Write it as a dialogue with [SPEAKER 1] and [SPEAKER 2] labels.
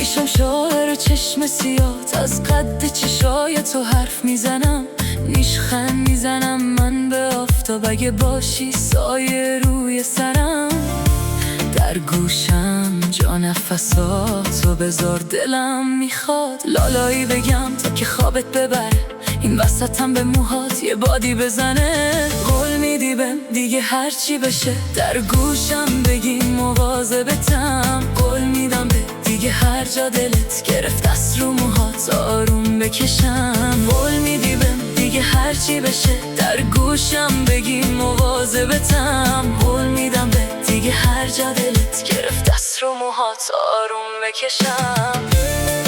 [SPEAKER 1] میشم شاعر چشم سیات، از قد چشای تو حرف میزنم، نیشخند میزنم من به آفتاب اگه باشی سایه روی سرم. در گوشم جا نفساتو بذار، دلم میخواد لالایی بگم تا که خوابت ببره، این وسطم به موهات یه بادی بزنه. قول میدی بهم دیگه هرچی بشه در گوشم بگی مواظبتم، قول میدم به دیگه هر جا دلت گرفت دست رو موهات آروم بکشم. قول میدی بهم دیگه هرچی بشه در گوشم بگی مواظبتم، قول میدم به دیگه هر جا دلت گرفت دست رو موهات آروم بکشم.